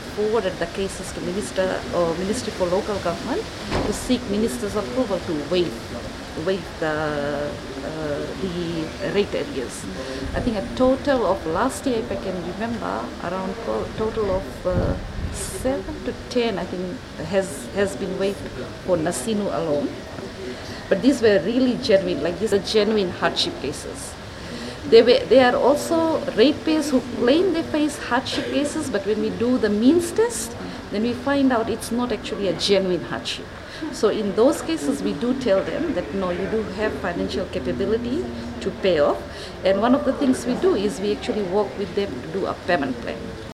forwarded the cases to Minister or Ministry for Local Government to seek Minister's approval to waive the rate arrears. I think a total of last year, if I can remember, around a total of 7 to 10, I think, has been waived for Nasinu alone. But these were really genuine, like these are genuine hardship cases. There are also ratepayers who claim they face hardship cases, but when we do the means test, then we find out it's not actually a genuine hardship. So in those cases, we do tell them that no, you do have financial capability to pay off. And one of the things we do is we actually work with them to do a payment plan.